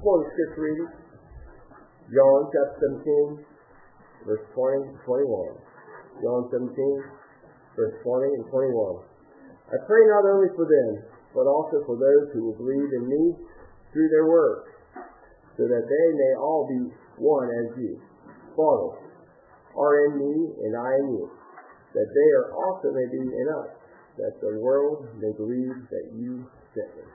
Explore the scripture reading. John chapter 17, verse 20 and 21. John 17, verse 20 and 21. I pray not only for them, but also for those who will believe in me through their works, so that they may all be one as you, Father, are in me and I in you, that they also may be in us, that the world may believe that you sent me.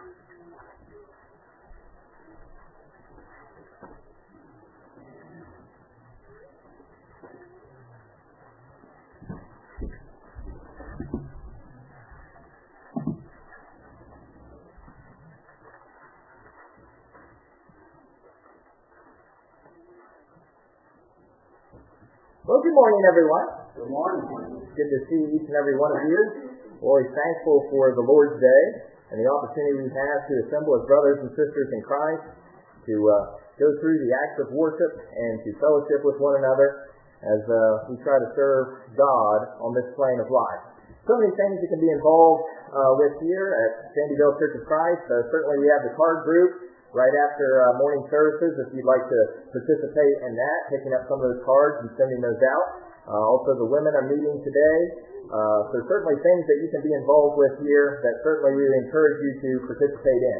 Well, good morning, everyone. Good morning. Good to see each and every one of you. We're always thankful for the Lord's Day and the opportunity we have to assemble as brothers and sisters in Christ to go through the acts of worship and to fellowship with one another as we try to serve God on this plane of life. So many things you can be involved with here at Sandyville Church of Christ. Certainly we have the card group right after morning services, if you'd like to participate in that, picking up some of those cards and sending those out. Also, the women are meeting today. So certainly things that you can be involved with here that certainly we would encourage you to participate in.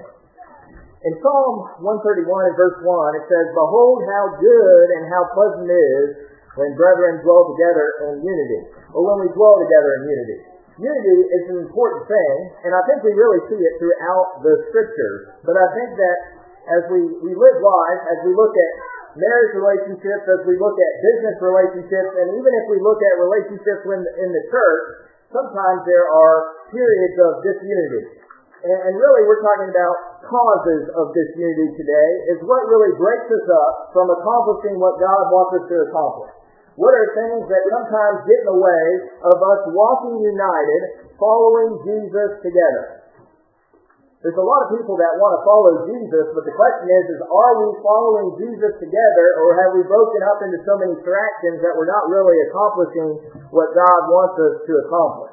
In Psalm 131 and verse 1, it says, "Behold how good and how pleasant it is when brethren dwell together in unity," or when we dwell together in unity. Unity is an important thing, and I think we really see it throughout the Scriptures. But I think that as we live life, as we look at marriage relationships, as we look at business relationships, and even if we look at relationships in the church, sometimes there are periods of disunity. And really we're talking about causes of disunity today, is what really breaks us up from accomplishing what God wants us to accomplish. What are things that sometimes get in the way of us walking united, following Jesus together? There's a lot of people that want to follow Jesus, but the question is are we following Jesus together, or have we broken up into so many fractions that we're not really accomplishing what God wants us to accomplish?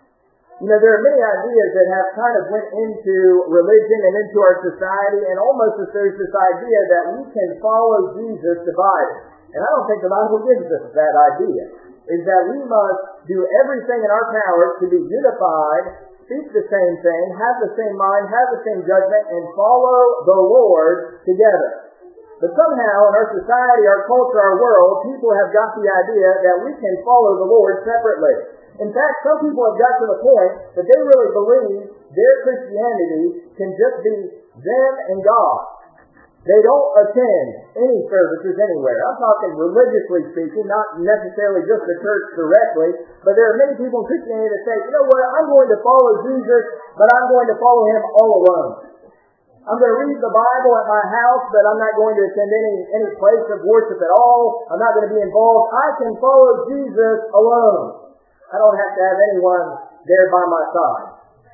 You know, there are many ideas that have kind of went into religion and into our society, and almost as there's this idea that we can follow Jesus divided. And I don't think the Bible gives us that idea, is that we must do everything in our power to be unified, speak the same thing, have the same mind, have the same judgment, and follow the Lord together. But somehow in our society, our culture, our world, people have got the idea that we can follow the Lord separately. In fact, some people have got to the point that they really believe their Christianity can just be them and God. They don't attend any services anywhere. I'm talking religiously speaking, not necessarily just the church directly, but there are many people in Christianity that say, you know what, I'm going to follow Jesus, but I'm going to follow Him all alone. I'm going to read the Bible at my house, but I'm not going to attend any place of worship at all. I'm not going to be involved. I can follow Jesus alone. I don't have to have anyone there by my side.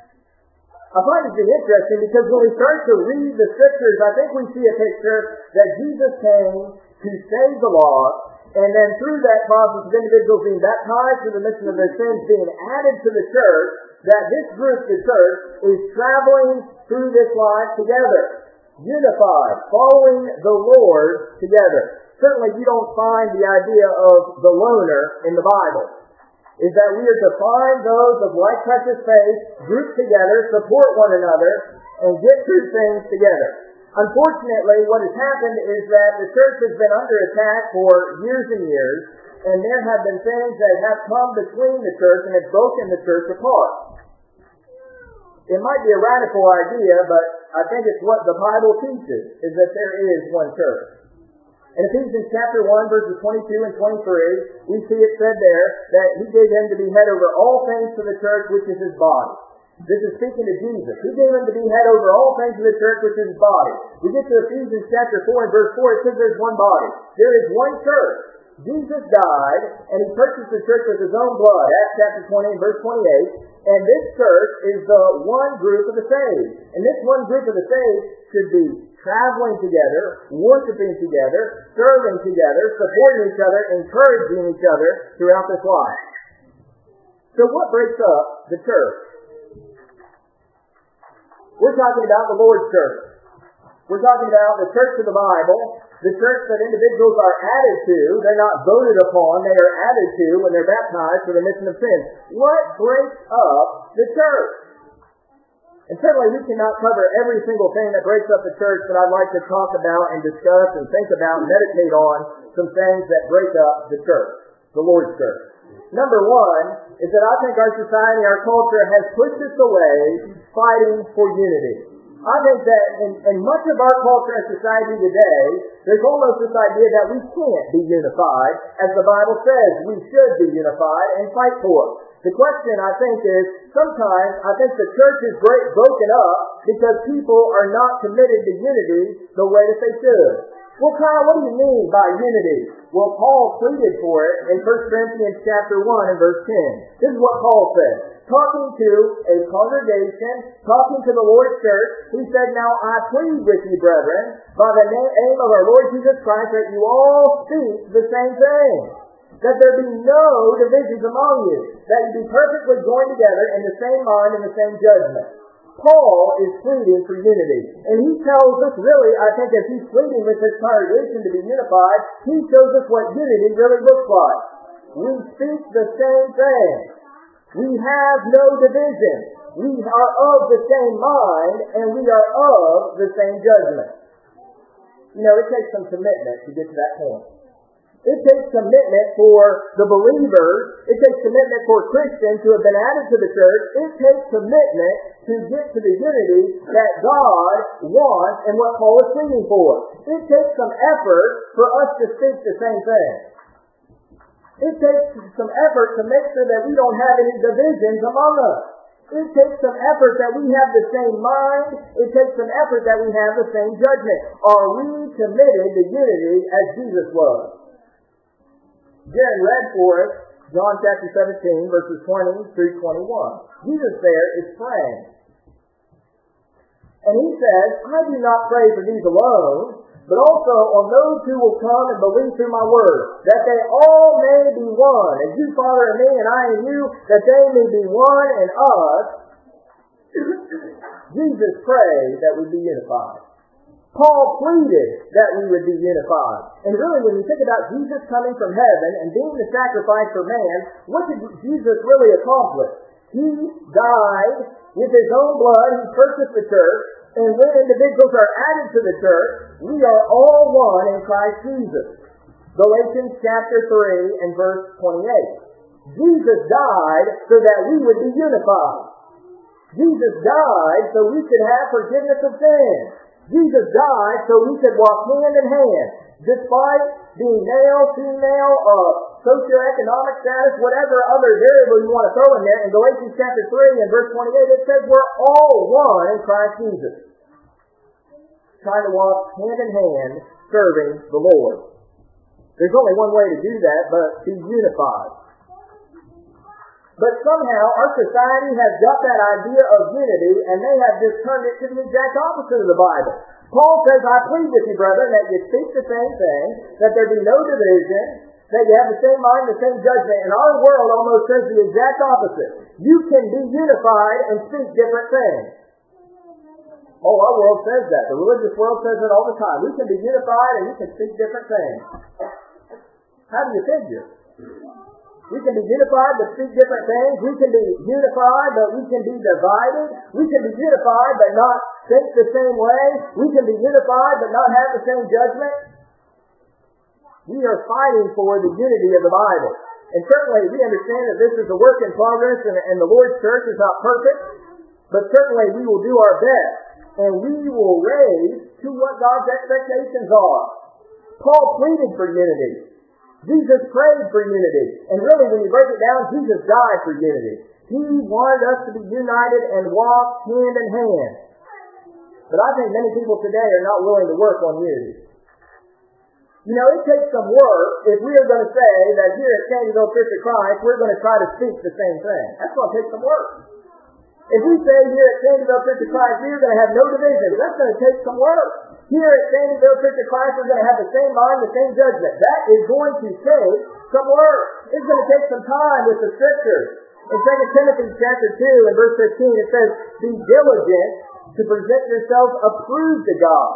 I find it to be interesting because when we start to read the Scriptures, I think we see a picture that Jesus came to save the lost, and then through that process of individuals being baptized for the remission of their sins, being added to the church, that this group, the church, is traveling through this life together, unified, following the Lord together. Certainly you don't find the idea of the loner in the Bible. Is that we are to find those of like precious faith, group together, support one another, and get through things together. Unfortunately, what has happened is that the church has been under attack for years and years, and there have been things that have come between the church and have broken the church apart. It might be a radical idea, but I think it's what the Bible teaches, is that there is one church. In Ephesians chapter 1, verses 22 and 23, we see it said there that He gave Him to be head over all things to the church, which is His body. This is speaking to Jesus. He gave Him to be head over all things to the church, which is His body. We get to Ephesians chapter 4 and verse 4, it says there's one body. There is one church. Jesus died, and He purchased the church with His own blood. Acts chapter 20 and verse 28. And this church is the one group of the saved. And this one group of the saved should be traveling together, worshiping together, serving together, supporting each other, encouraging each other throughout this life. So what breaks up the church? We're talking about the Lord's church. We're talking about the church of the Bible, the church that individuals are added to. They're not voted upon. They are added to when they're baptized for the remission of sins. What breaks up the church? And certainly we cannot cover every single thing that breaks up the church, but I'd like to talk about and discuss and think about and meditate on some things that break up the church, the Lord's church. Number one is that I think our society, our culture has pushed us away fighting for unity. I think that in much of our culture and society today, there's almost this idea that we can't be unified, as the Bible says we should be unified and fight for it. The question, I think, is sometimes I think the church is broken up because people are not committed to unity the way that they should. Well, Kyle, what do you mean by unity? Well, Paul pleaded for it in 1 Corinthians chapter 1 and verse 10. This is what Paul said. Talking to a congregation, talking to the Lord's church, he said, "Now I plead with you, brethren, by the name of our Lord Jesus Christ, that you all speak the same thing, that there be no divisions among you, that you be perfectly joined together in the same mind and the same judgment." Paul is pleading for unity. And he tells us really, I think as he's pleading with this congregation to be unified, he shows us what unity really looks like. We speak the same thing. We have no division. We are of the same mind, and we are of the same judgment. You know, it takes some commitment to get to that point. It takes commitment for the believers. It takes commitment for Christians who have been added to the church. It takes commitment to get to the unity that God wants and what Paul is pleading for. It takes some effort for us to speak the same thing. It takes some effort to make sure that we don't have any divisions among us. It takes some effort that we have the same mind. It takes some effort that we have the same judgment. Are we committed to unity as Jesus was? Jared read for us John chapter 17, verses 20 through 21. Jesus there is praying. And he says, "I do not pray for these alone, but also on those who will come and believe through my word, that they all may be one, as you, Father, in me, and I in you, that they may be one in us." Jesus prayed that we be unified. Paul pleaded that we would be unified. And really, when you think about Jesus coming from heaven and being the sacrifice for man, what did Jesus really accomplish? He died with his own blood. He purchased the church. And when individuals are added to the church, we are all one in Christ Jesus. Galatians chapter 3 and verse 28. Jesus died so that we would be unified. Jesus died so we could have forgiveness of sins. Jesus died so we could walk hand in hand, despite being male, female, socioeconomic status, whatever other variable you want to throw in there. In Galatians chapter 3 and verse 28, it says we're all one in Christ Jesus, trying to walk hand in hand, serving the Lord. There's only one way to do that, but be unified. But somehow our society has got that idea of unity, and they have just turned it to the exact opposite of the Bible. Paul says, "I plead with you, brethren, that you speak the same thing, that there be no division, that you have the same mind, the same judgment." And our world almost says the exact opposite. You can be unified and speak different things. Oh, our world says that. The religious world says it all the time. We can be unified and we can speak different things. How do you figure? We can be unified but speak different things. We can be unified but we can be divided. We can be unified but not think the same way. We can be unified but not have the same judgment. We are fighting for the unity of the Bible. And certainly we understand that this is a work in progress and the Lord's church is not perfect. But certainly we will do our best. And we will raise to what God's expectations are. Paul pleaded for unity. Jesus prayed for unity. And really, when you break it down, Jesus died for unity. He wanted us to be united and walk hand in hand. But I think many people today are not willing to work on unity. You know, it takes some work if we are going to say that here at Sandyville Church of Christ, we're going to try to speak the same thing. That's going to take some work. If we say here at Sandyville Church of Christ, we're going to have no division, that's going to take some work. Here at Sandyville Church of Christ, we're going to have the same mind, the same judgment. That is going to take some work. It's going to take some time with the Scriptures. In 2 Timothy chapter 2 and verse 15, it says, "Be diligent to present yourselves approved to God,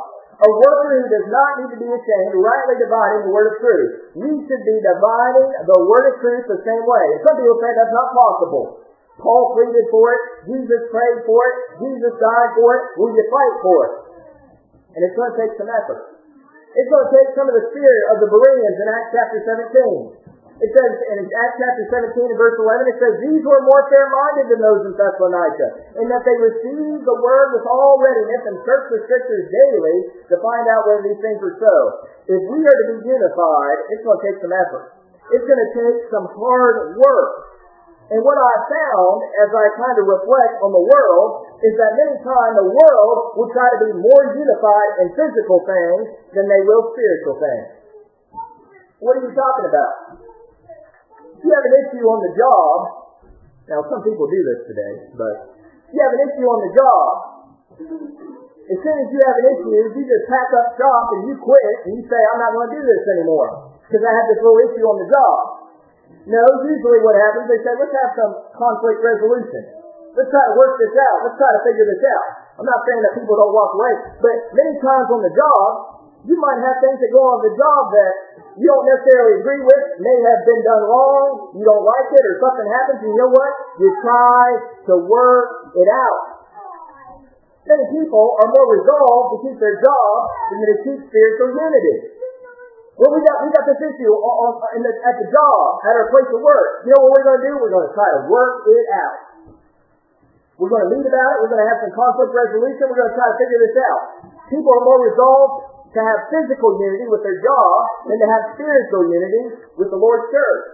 A worker who does not need to be ashamed, rightly dividing the word of truth. We should be dividing the word of truth the same way. And some people say that's not possible. Paul pleaded for it. Jesus prayed for it. Jesus died for it. Will you fight for it? And it's going to take some effort. It's going to take some of the spirit of the Bereans in Acts chapter 17. It says in Acts chapter 17 and verse 11, it says, these were more fair-minded than those in Thessalonica, in that they received the word with all readiness and searched the scriptures daily to find out whether these things were so. If we are to be unified, it's going to take some effort. It's going to take some hard work. And what I found as I kind of reflect on the world is that many times the world will try to be more unified in physical things than they will spiritual things. What are you talking about? If you have an issue on the job, now some people do this today, but if you have an issue on the job, as soon as you have an issue, you just pack up shop and you quit and you say, I'm not going to do this anymore because I have this little issue on the job. No, usually what happens, they say, let's have some conflict resolution. Let's try to work this out. Let's try to figure this out. I'm not saying that people don't walk away, but many times on the job, you might have things that go on the job that you don't necessarily agree with, may have been done wrong, you don't like it, or something happens, and you know what? You try to work it out. Many people are more resolved to keep their job than to keep spiritual unity. Well, we got this issue at the job, at our place of work. You know what we're going to do? We're going to try to work it out. We're going to meet about it. We're going to have some conflict resolution. We're going to try to figure this out. People are more resolved to have physical unity with their job than to have spiritual unity with the Lord's church.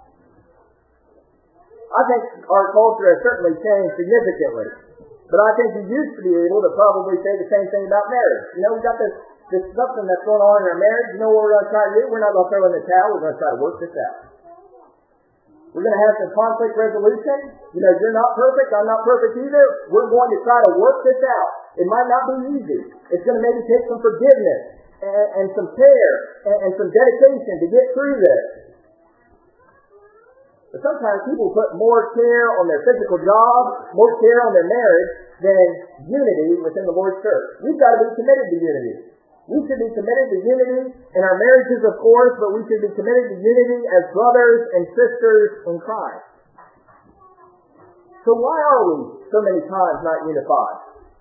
I think our culture has certainly changed significantly. But I think you used to be able to probably say the same thing about marriage. You know, we got this something that's going on in our marriage. You know what we're going to try to do? We're not going to throw in the towel. We're going to try to work this out. We're going to have some conflict resolution. You know, you're not perfect. I'm not perfect either. We're going to try to work this out. It might not be easy. It's going to maybe take some forgiveness and some care and some dedication to get through this. But sometimes people put more care on their physical job, more care on their marriage than unity within the Lord's church. We've got to be committed to unity. We should be committed to unity in our marriages, of course, but we should be committed to unity as brothers and sisters in Christ. So why are we so many times not unified?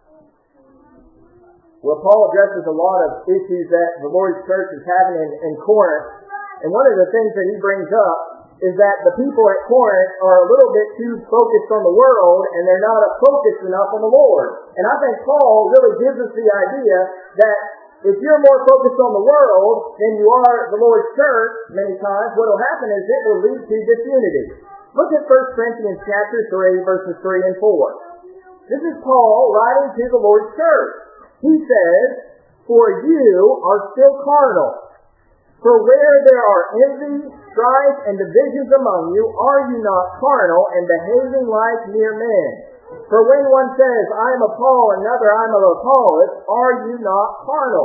Well, Paul addresses a lot of issues that the Lord's church is having in Corinth. And one of the things that he brings up is that the people at Corinth are a little bit too focused on the world and they're not focused enough on the Lord. And I think Paul really gives us the idea that if you're more focused on the world than you are the Lord's church, many times, what will happen is it will lead to disunity. Look at 1 Corinthians chapter 3, verses 3 and 4. This is Paul writing to the Lord's church. He says, for you are still carnal. For where there are envy, strife, and divisions among you, are you not carnal and behaving like mere men? For when one says, I am of Paul, and another, I am of Apollos, are you not carnal?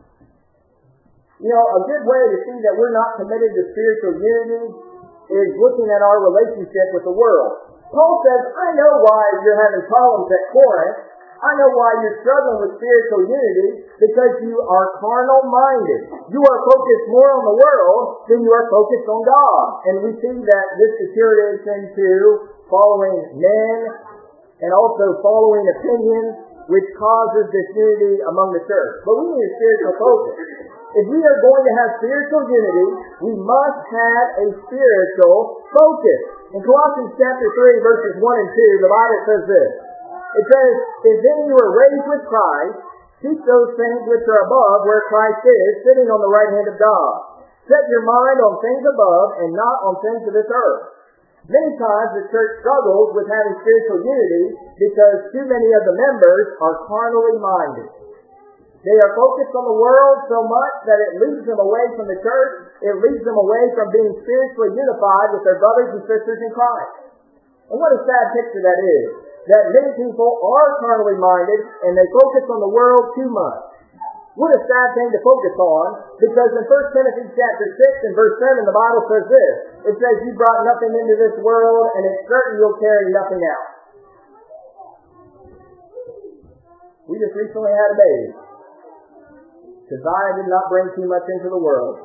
You know, a good way to see that we're not committed to spiritual unity is looking at our relationship with the world. Paul says, I know why you're having problems at Corinth. I know why you're struggling with spiritual unity, because you are carnal-minded. You are focused more on the world than you are focused on God. And we see that this deteriorates into following men and also following opinions, which causes disunity among the church. But we need a spiritual focus. If we are going to have spiritual unity, we must have a spiritual focus. In Colossians chapter 3, verses 1 and 2, the Bible says this. It says, if then you were raised with Christ, seek those things which are above, where Christ is, sitting on the right hand of God. Set your mind on things above and not on things of this earth. Many times the church struggles with having spiritual unity because too many of the members are carnally minded. They are focused on the world so much that it leads them away from the church. It leads them away from being spiritually unified with their brothers and sisters in Christ. And what a sad picture that is. That many people are carnally minded and they focus on the world too much. What a sad thing to focus on, because in 1 Timothy chapter 6 and verse 7 the Bible says this. It says, you brought nothing into this world and it's certain you'll carry nothing out. We just recently had a baby. Keziah did not bring too much into the world.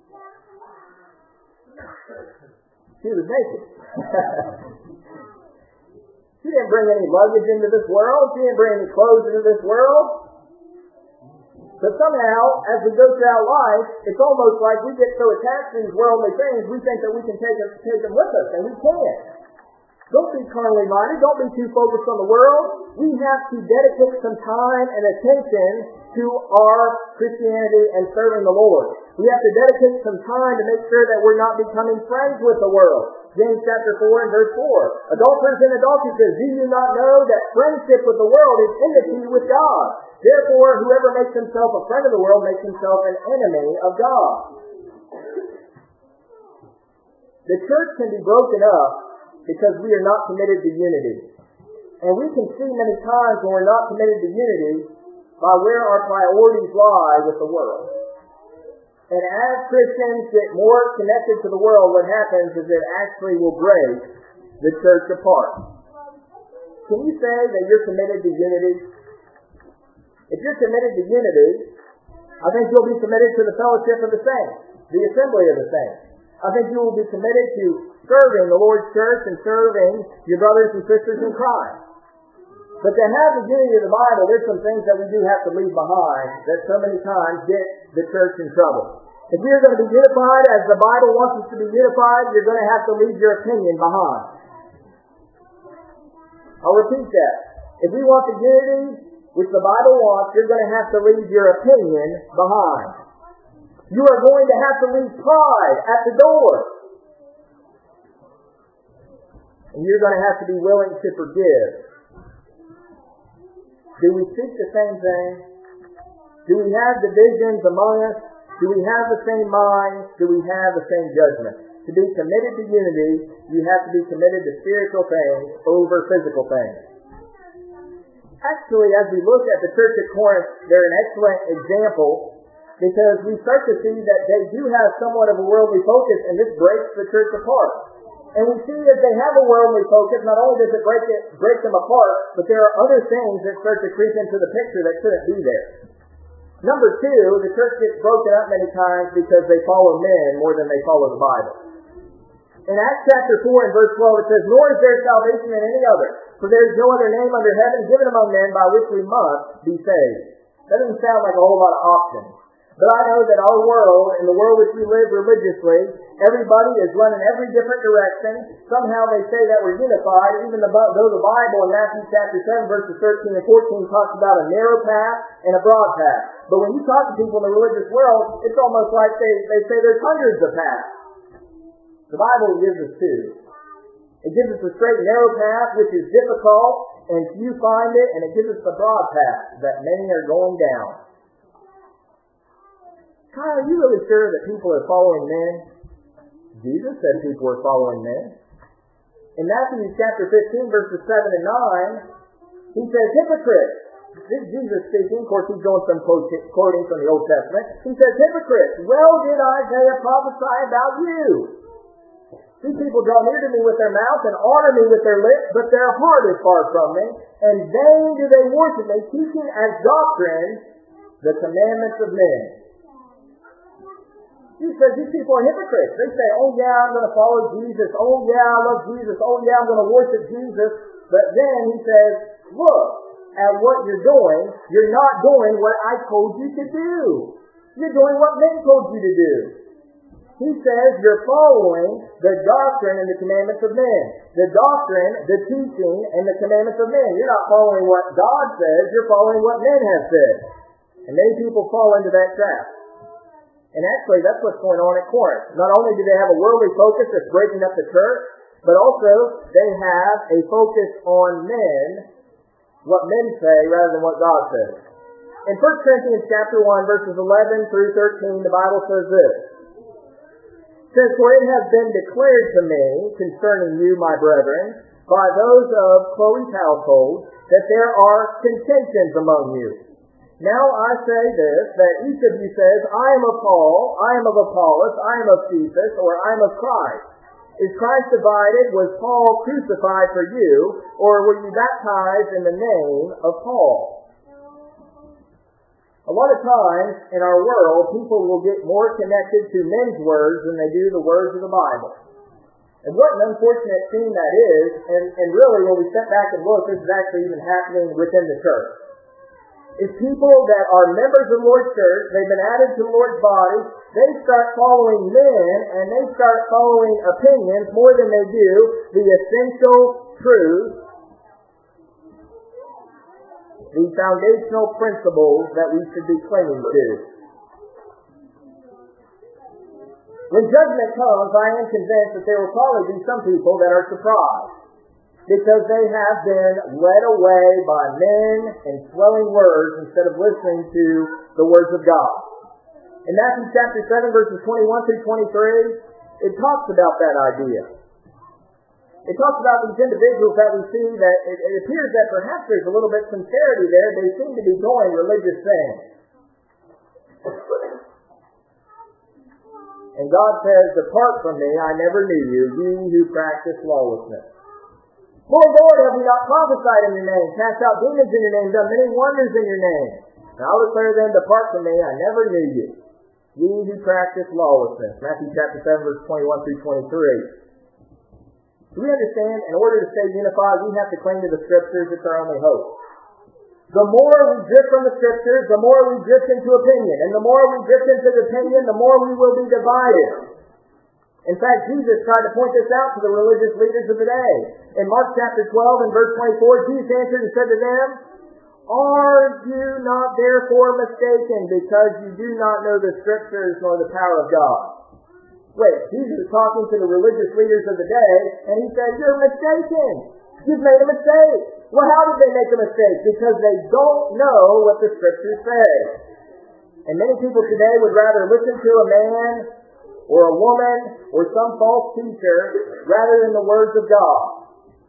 She was naked. She didn't bring any luggage into this world. She didn't bring any clothes into this world. But somehow, as we go throughout life, it's almost like we get so attached to these worldly things, we think that we can take them with us, and we can't. Don't be carnally minded. Don't be too focused on the world. We have to dedicate some time and attention to our Christianity and serving the Lord. We have to dedicate some time to make sure that we're not becoming friends with the world. James chapter 4 and verse 4. Adulterers and adulteresses, do you not know that friendship with the world is enmity with God? Therefore, whoever makes himself a friend of the world makes himself an enemy of God. The church can be broken up because we are not committed to unity. And we can see many times when we're not committed to unity by where our priorities lie with the world. And as Christians get more connected to the world, what happens is it actually will break the church apart. Can you say that you're committed to unity? If you're committed to unity, I think you'll be committed to the fellowship of the saints, the assembly of the saints. I think you will be committed to serving the Lord's church and serving your brothers and sisters in Christ. But to have the unity of the Bible, there's some things that we do have to leave behind that so many times get the church in trouble. If you're going to be unified as the Bible wants us to be unified, you're going to have to leave your opinion behind. I'll repeat that. If we want the unity which the Bible wants, you're going to have to leave your opinion behind. You are going to have to leave pride at the door. And you're going to have to be willing to forgive. Do we seek the same thing? Do we have divisions among us? Do we have the same mind? Do we have the same judgment? To be committed to unity, you have to be committed to spiritual things over physical things. Actually, as we look at the church at Corinth, they're an excellent example because we start to see that they do have somewhat of a worldly focus, and this breaks the church apart. And we see that they have a worldly focus. Not only does it break them apart, but there are other things that start to creep into the picture that shouldn't be there. Number two, the church gets broken up many times because they follow men more than they follow the Bible. In Acts chapter 4 and verse 12 it says, "Nor is there salvation in any other, for there is no other name under heaven given among men by which we must be saved." That doesn't sound like a whole lot of options. But I know that our world, in the world which we live religiously, everybody is running every different direction. Somehow they say that we're unified, even though the Bible in Matthew chapter 7 verses 13 and 14 talks about a narrow path and a broad path. But when you talk to people in the religious world, it's almost like they say there's hundreds of paths. The Bible gives us two. It gives us the straight and narrow path, which is difficult, and few find it, and it gives us the broad path that many are going down. Kyle, are you really sure that people are following men? Jesus said people were following men. In Matthew chapter 15, verses 7 and 9, he says, "Hypocrites." This is Jesus speaking. Of course, he's going some quoting from the Old Testament. He says, "Hypocrites, well did Isaiah prophesy about you. These people draw near to me with their mouth and honor me with their lips, but their heart is far from me, and vain do they worship me, teaching as doctrine the commandments of men." He says these people are hypocrites. They say, "Oh yeah, I'm going to follow Jesus. Oh yeah, I love Jesus. Oh yeah, I'm going to worship Jesus." But then he says, "Look at what you're doing. You're not doing what I told you to do. You're doing what men told you to do." He says you're following the doctrine and the commandments of men. The doctrine, the teaching, and the commandments of men. You're not following what God says. You're following what men have said. And many people fall into that trap. And actually, that's what's going on at Corinth. Not only do they have a worldly focus that's breaking up the church, but also they have a focus on men, what men say rather than what God says. In 1 Corinthians chapter 1, verses 11 through 13, the Bible says this. It says, "For it has been declared to me concerning you, my brethren, by those of Chloe's household, that there are contentions among you. Now I say this, that each of you says, I am of Paul, I am of Apollos, I am of Cephas, or I am of Christ. Is Christ divided? Was Paul crucified for you? Or were you baptized in the name of Paul?" A lot of times in our world, people will get more connected to men's words than they do the words of the Bible. And what an unfortunate thing that is, and really when we step back and look, this is actually even happening within the church. Is people that are members of the Lord's church, they've been added to the Lord's body, they start following men, and they start following opinions more than they do the essential truth, the foundational principles that we should be clinging to. When judgment comes, I am convinced that there will probably be some people that are surprised because they have been led away by men and swelling words instead of listening to the words of God. In Matthew chapter 7, verses 21 through 23, it talks about that idea. It talks about these individuals that we see that it appears that perhaps there's a little bit of sincerity there. They seem to be doing religious things. And God says, "Depart from me, I never knew you, ye who practice lawlessness. Lord, Lord, have we not prophesied in your name, cast out demons in your name, done many wonders in your name? And I'll declare then, depart from me, I never knew you, ye who practice lawlessness." Matthew chapter 7, verse 21 through 23. Do we understand, in order to stay unified, we have to cling to the Scriptures. It's our only hope. The more we drift from the Scriptures, the more we drift into opinion. And the more we drift into opinion, the more we will be divided. In fact, Jesus tried to point this out to the religious leaders of the day. In Mark chapter 12 and verse 24, Jesus answered and said to them, "Are you not therefore mistaken, because you do not know the Scriptures nor the power of God?" Wait, Jesus is talking to the religious leaders of the day, and he said, "You're mistaken. You've made a mistake." Well, how did they make a mistake? Because they don't know what the Scriptures say. And many people today would rather listen to a man or a woman or some false teacher rather than the words of God.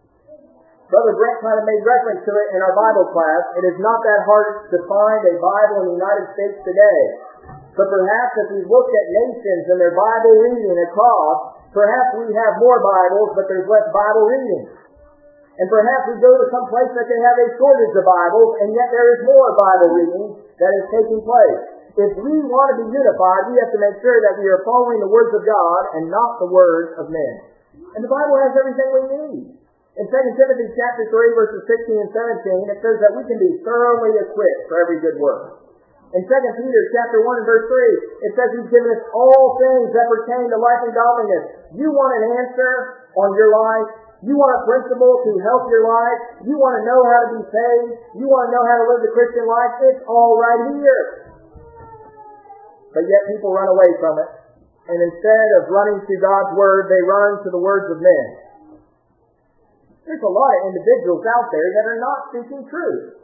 Brother Brent kind of made reference to it in our Bible class. It is not that hard to find a Bible in the United States today. But perhaps if we looked at nations and their Bible reading across, perhaps we have more Bibles, but there's less Bible reading. And perhaps we go to some place that they have a shortage of Bibles, and yet there is more Bible reading that is taking place. If we want to be unified, we have to make sure that we are following the words of God and not the words of men. And the Bible has everything we need. In 2 Timothy chapter 3, verses 16 and 17, it says that we can be thoroughly equipped for every good work. In 2 Peter chapter 1 and verse 3, it says He's given us all things that pertain to life and godliness. You want an answer on your life? You want a principle to help your life? You want to know how to be saved? You want to know how to live the Christian life? It's all right here. But yet people run away from it. And instead of running to God's Word, they run to the words of men. There's a lot of individuals out there that are not speaking truth.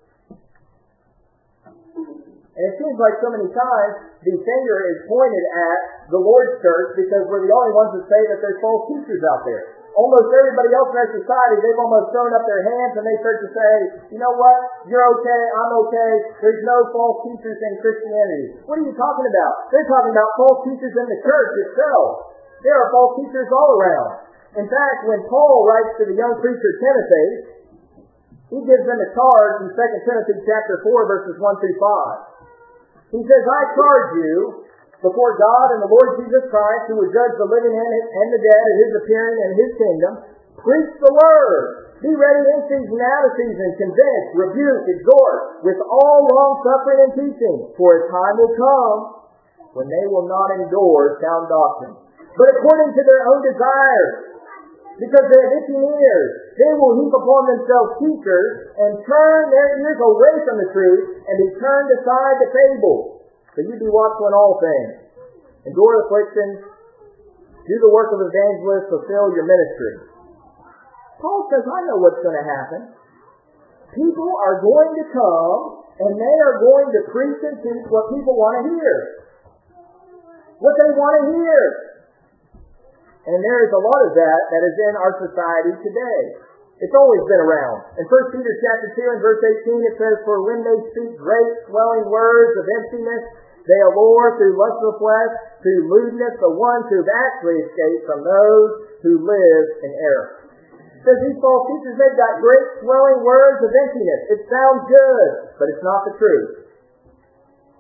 And it seems like so many times the finger is pointed at the Lord's church because we're the only ones that say that there's false teachers out there. Almost everybody else in our society, they've almost thrown up their hands and they start to say, "You know what? You're okay, I'm okay. There's no false teachers in Christianity." What are you talking about? They're talking about false teachers in the church itself. There are false teachers all around. In fact, when Paul writes to the young preacher Timothy, he gives them a charge in 2 Timothy chapter 4, verses 1 through 5. He says, "I charge you before God and the Lord Jesus Christ, who will judge the living and the dead at His appearing and His kingdom, preach the word. Be ready in season, out of season, convince, rebuke, exhort, with all long suffering and teaching. For a time will come when they will not endure sound doctrine, but according to their own desires, because they have itching ears, they will heap upon themselves teachers and turn their ears away from the truth and be turned aside to fables. So you be watchful in all things. Endure afflictions. Do the work of evangelists. Fulfill your ministry." Paul says, I know what's going to happen. People are going to come and they are going to preach and teach what people want to hear. What they want to hear. And there is a lot of that is in our society today. It's always been around. In 1 Peter chapter 2 and verse 18 it says, "For when they speak great swelling words of emptiness, they allure through lust of the flesh, through lewdness, the ones who have actually escaped from those who live in error." It says these false teachers, they've got great swelling words of emptiness. It sounds good, but it's not the truth.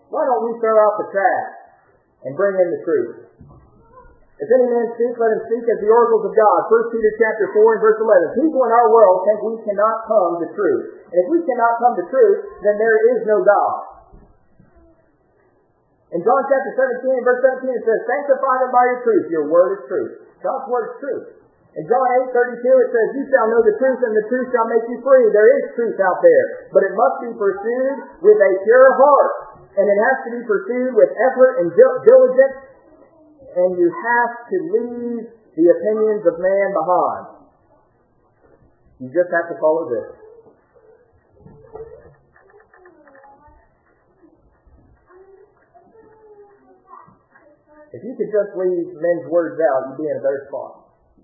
Why don't we throw out the trash and bring in the truth? If any man speak, let him speak as the oracles of God. 1 Peter chapter 4 and verse 11. People in our world think we cannot come to truth. And if we cannot come to truth, then there is no God. In John chapter 17 and verse 17 it says, sanctify them by your truth. Your word is truth. God's word is truth. In John 8:32 it says, you shall know the truth, and the truth shall make you free. There is truth out there, but it must be pursued with a pure heart. And it has to be pursued with effort and diligence. And you have to leave the opinions of man behind. You just have to follow this. If you could just leave men's words out, you'd be in a better spot.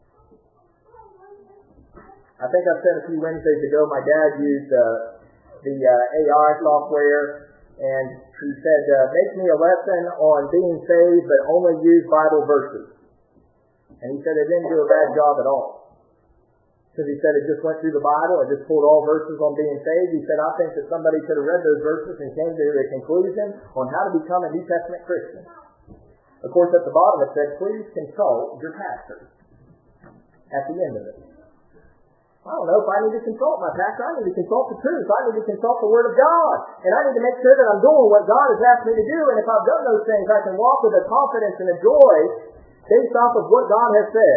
I think I said a few Wednesdays ago, my dad used the AI software, and he said, make me a lesson on being saved, but only use Bible verses. And he said it didn't do a bad job at all. Because he said it just went through the Bible, it just pulled all verses on being saved. He said, I think that somebody could have read those verses and came to a conclusion on how to become a New Testament Christian. Of course, at the bottom it said, please consult your pastor. At the end of it. I don't know if I need to consult my pastor. I need to consult the truth. I need to consult the Word of God. And I need to make sure that I'm doing what God has asked me to do. And if I've done those things, I can walk with a confidence and a joy based off of what God has said.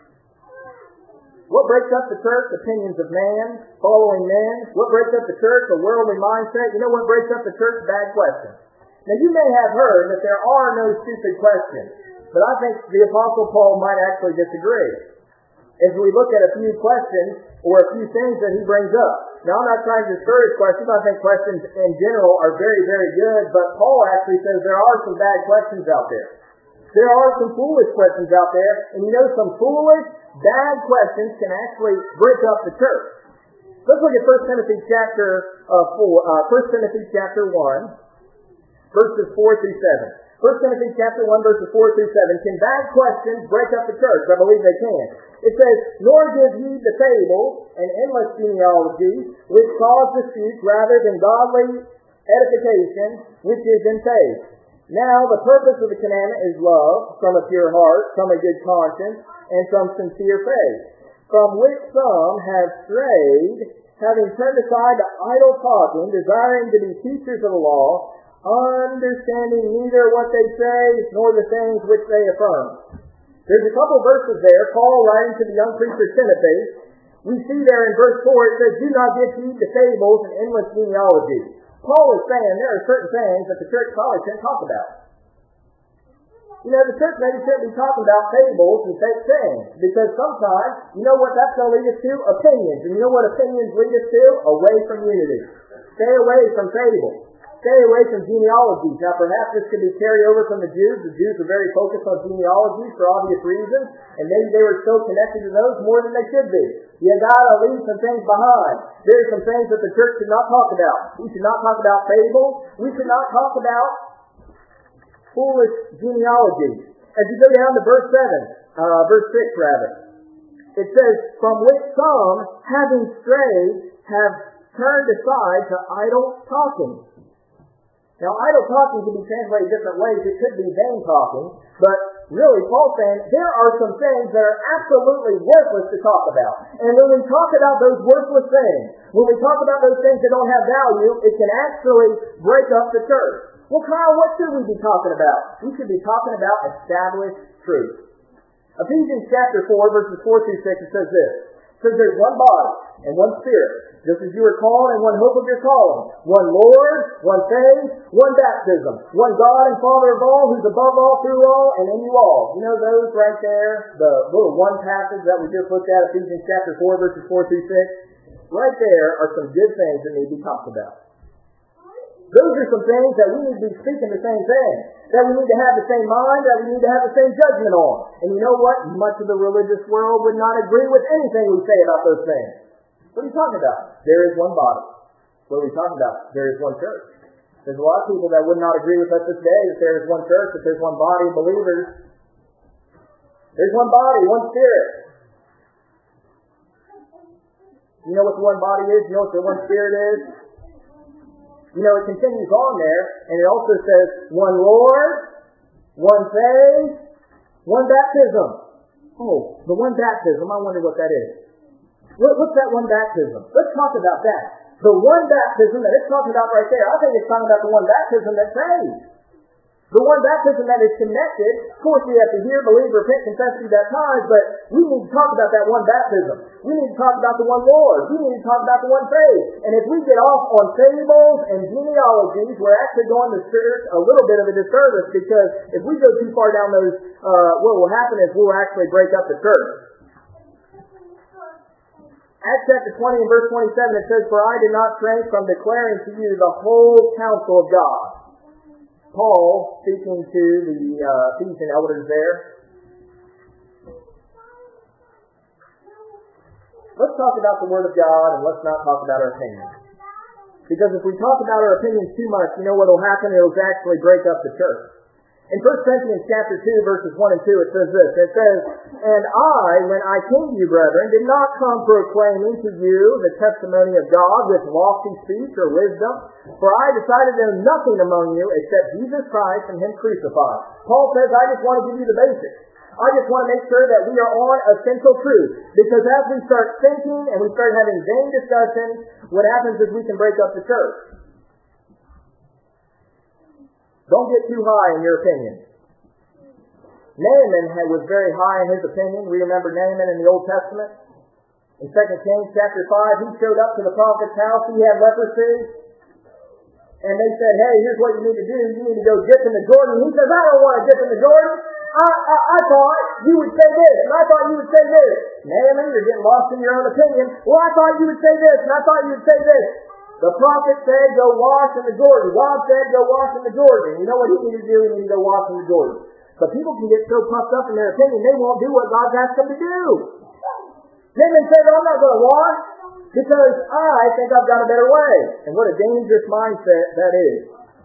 What breaks up the church? Opinions of man, following men. What breaks up the church? A worldly mindset. You know what breaks up the church? Bad questions. Now you may have heard that there are no stupid questions. But I think the Apostle Paul might actually disagree. As we look at a few questions or a few things that he brings up. Now, I'm not trying to discourage questions. I think questions in general are very, very good. But Paul actually says there are some bad questions out there. There are some foolish questions out there. And you know, some foolish, bad questions can actually break up the church. Let's look at 1 Timothy chapter 1, verses 4 through 7. 1 Timothy chapter 1, verses 4 through 7. Can bad questions break up the church? I believe they can. It says, nor give heed to fables and endless genealogies, which cause disputes rather than godly edification, which is in faith. Now the purpose of the commandment is love, from a pure heart, from a good conscience, and from sincere faith, from which some have strayed, having turned aside to idle talking, desiring to be teachers of the law, understanding neither what they say nor the things which they affirm. There's a couple verses there, Paul writing to the young preacher Timothy. We see there in verse 4, it says, do not give heed to fables and endless genealogies. Paul is saying there are certain things that the church probably shouldn't talk about. You know, the church maybe shouldn't be talking about fables and fake things, because sometimes, you know what that's going to lead us to? Opinions. And you know what opinions lead us to? Away from unity. Stay away from fables. Stay away from genealogies. Now, perhaps this could be carried over from the Jews. The Jews were very focused on genealogies for obvious reasons, and maybe they were so connected to those more than they should be. You got to leave some things behind. There are some things that the church should not talk about. We should not talk about fables. We should not talk about foolish genealogies. As you go down to verse 6 rather, it says, from which some, having strayed, have turned aside to idle talking. Now, idle talking can be translated different ways. It could be vain talking, but really, Paul's saying there are some things that are absolutely worthless to talk about. And when we talk about those worthless things, when we talk about those things that don't have value, it can actually break up the church. Well, Kyle, what should we be talking about? We should be talking about established truth. Ephesians chapter 4, verses 4 through 6, it says this. It says there's one body and one spirit, just as you were called in one hope of your calling. One Lord, one faith, one baptism, one God and Father of all, who's above all, through all, and in you all. You know those right there? The little one passage that we just looked at, Ephesians chapter 4, verses 4 through 6. Right there are some good things that need to be talked about. Those are some things that we need to be speaking the same thing. That we need to have the same mind, that we need to have the same judgment on. And you know what? Much of the religious world would not agree with anything we say about those things. What are you talking about? There is one body. What are we talking about? There is one church. There's a lot of people that would not agree with us this day that there is one church, that there's one body of believers. There's one body, one spirit. You know what the one body is? You know what the one spirit is? It continues on there, and it also says, one Lord, one faith, one baptism. Oh, the one baptism, I wonder what that is. What's that one baptism? Let's talk about that. The one baptism that it's talking about right there, I think it's talking about the one baptism that saves. The one baptism that is connected. Of course, we have to hear, believe, repent, confess, be baptized, but we need to talk about that one baptism. We need to talk about the one Lord. We need to talk about the one faith. And if we get off on fables and genealogies, we're actually going to church a little bit of a disservice, because if we go too far down those, what will happen is we'll actually break up the church. Acts chapter 20 and verse 27, it says, "For I did not shrink from declaring to you the whole counsel of God." Paul, speaking to the Ephesian elders there. Let's talk about the Word of God, and let's not talk about our opinions. Because if we talk about our opinions too much, you know what will happen? It will actually break up the church. In 1 Corinthians chapter 2, verses 1 and 2, it says this. It says, "And I, when I came to you, brethren, did not come proclaiming to you the testimony of God with lofty speech or wisdom, for I decided to know nothing among you except Jesus Christ and Him crucified." Paul says, I just want to give you the basics. I just want to make sure that we are on essential truth. Because as we start thinking and we start having vain discussions, what happens is we can break up the church. Don't get too high in your opinion. Naaman was very high in his opinion. We remember Naaman in the Old Testament. In 2 Kings chapter 5, he showed up to the prophet's house. He had leprosy. And they said, "Hey, here's what you need to do. You need to go dip in the Jordan." He says, "I don't want to dip in the Jordan. I thought you would say this, and I thought you would say this." Naaman, you're getting lost in your own opinion. "Well, I thought you would say this, and I thought you would say this." The prophet said, "Go wash in the Jordan." God said, "Go wash in the Jordan." You know what he needed to do? He needed to go wash in the Jordan. But people can get so puffed up in their opinion, they won't do what God's asked them to do. Naaman said, "I'm not going to wash because I think I've got a better way." And what a dangerous mindset that is.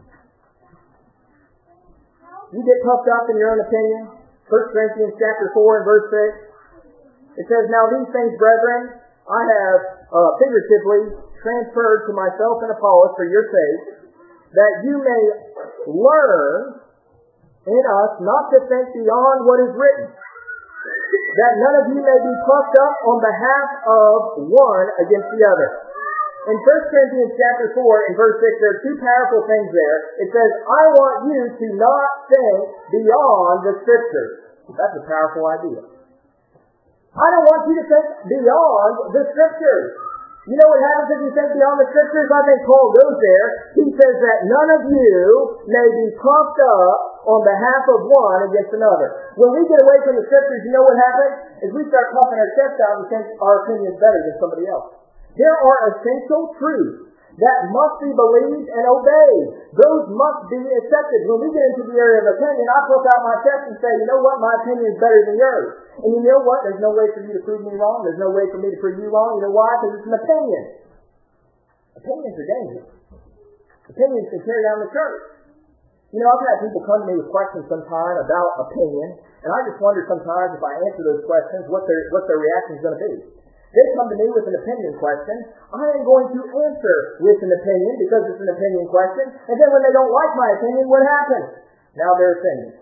You get puffed up in your own opinion. 1 Corinthians chapter 4 and verse 6. It says, "Now these things, brethren, I have figuratively transferred to myself and Apollos for your sake, that you may learn in us not to think beyond what is written, that none of you may be puffed up on behalf of one against the other." In 1 Corinthians chapter 4 and verse 6, there are two powerful things there. It says, "I want you to not think beyond the Scriptures." That's a powerful idea. I don't want you to think beyond the Scriptures. You know what happens if you think beyond the Scriptures? I think Paul goes there. He says that none of you may be puffed up on behalf of one against another. When we get away from the Scriptures, you know what happens? Is we start puffing our chest out and think our opinion is better than somebody else. There are essential truths that must be believed and obeyed. Those must be accepted. When we get into the area of opinion, I puff out my chest and say, "You know what? My opinion is better than yours." And you know what? There's no way for you to prove me wrong. There's no way for me to prove you wrong. You know why? Because it's an opinion. Opinions are dangerous. Opinions can carry down the church. You know, I've had people come to me with questions sometime about opinion, and I just wonder sometimes if I answer those questions, what their reaction is going to be. They come to me with an opinion question. I am going to answer with an opinion because it's an opinion question. And then when they don't like my opinion, what happens? Now they're offended.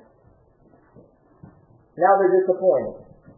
Now they're disappointed.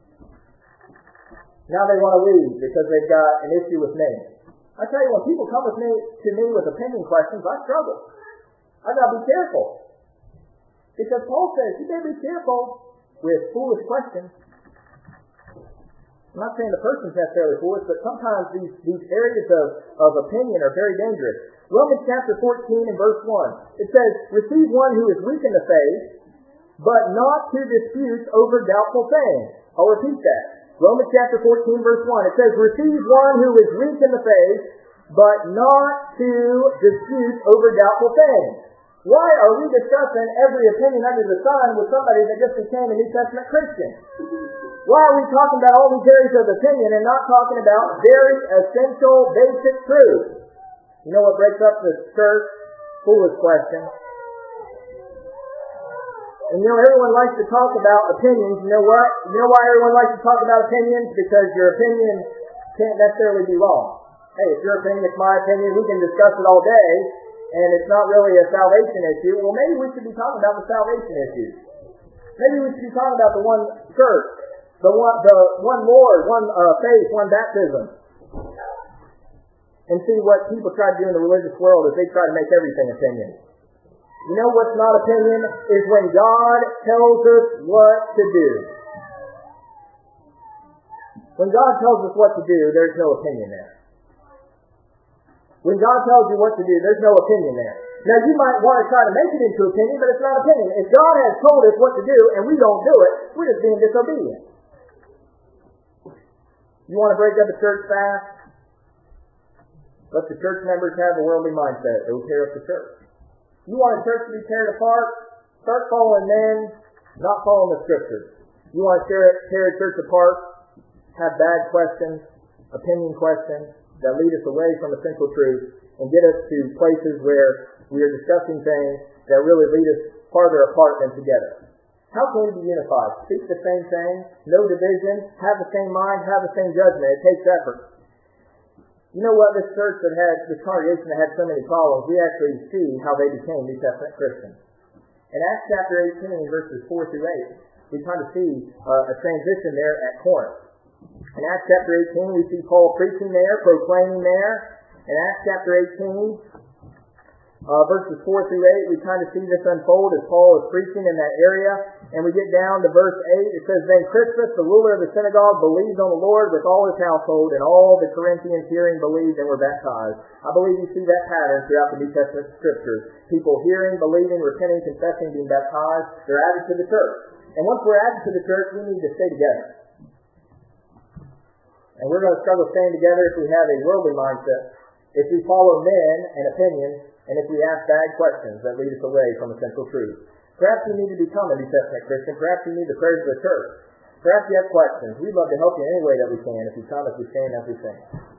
Now they want to leave because they've got an issue with me. I tell you, when people come to me with opinion questions, I struggle. I've got to be careful. Because Paul says, you better be careful with foolish questions. I'm not saying the person's necessarily foolish, but sometimes these areas of opinion are very dangerous. Romans chapter 14 and verse 1. It says, "Receive one who is weak in the faith, but not to dispute over doubtful things." I'll repeat that. Romans chapter 14 verse 1. It says, "Receive one who is weak in the faith, but not to dispute over doubtful things." Why are we discussing every opinion under the sun with somebody that just became a New Testament Christian? Why are we talking about all these areas of opinion and not talking about very essential, basic truths? You know what breaks up the church? Foolish question. And you know, everyone likes to talk about opinions. You know what? You know why everyone likes to talk about opinions? Because your opinion can't necessarily be wrong. Hey, it's your opinion, it's my opinion. We can discuss it all day. and it's not really a salvation issue, well, maybe we should be talking about the salvation issues. Maybe we should be talking about the one church, the one Lord, one faith, one baptism. And see what people try to do in the religious world is they try to make everything opinion. You know what's not opinion is when God tells us what to do. When God tells us what to do, there's no opinion there. When God tells you what to do, there's no opinion there. Now, you might want to try to make it into opinion, but it's not opinion. If God has told us what to do and we don't do it, we're just being disobedient. You want to break up a church fast? Let the church members have a worldly mindset. It will tear up the church. You want a church to be teared apart? Start following men, not following the Scriptures. You want to tear a church apart? Have bad questions, opinion questions that lead us away from essential truth and get us to places where we are discussing things that really lead us farther apart than together. How can we be unified? Speak the same thing, no division, have the same mind, have the same judgment. It takes effort. You know what? This congregation that had so many problems, we actually see how they became New Testament Christians. In Acts chapter 18, verses 4 through 8, we kind of see a transition there at Corinth. In Acts chapter 18, we see Paul preaching there, proclaiming there. In Acts chapter 18, verses 4 through 8, we kind of see this unfold as Paul is preaching in that area. And we get down to verse 8. It says, Then Crispus, the ruler of the synagogue, believed on the Lord with all his household, and all the Corinthians hearing believed and were baptized. I believe you see that pattern throughout the New Testament Scriptures. People hearing, believing, repenting, confessing, being baptized. They're added to the church. And once we're added to the church, we need to stay together. And we're going to struggle staying together if we have a worldly mindset, if we follow men and opinions, and if we ask bad questions that lead us away from essential truth. Perhaps you need to become a New Testament Christian. Perhaps you need the prayers of the church. Perhaps you have questions. We'd love to help you in any way that we can if you come, as we stand, as we sing.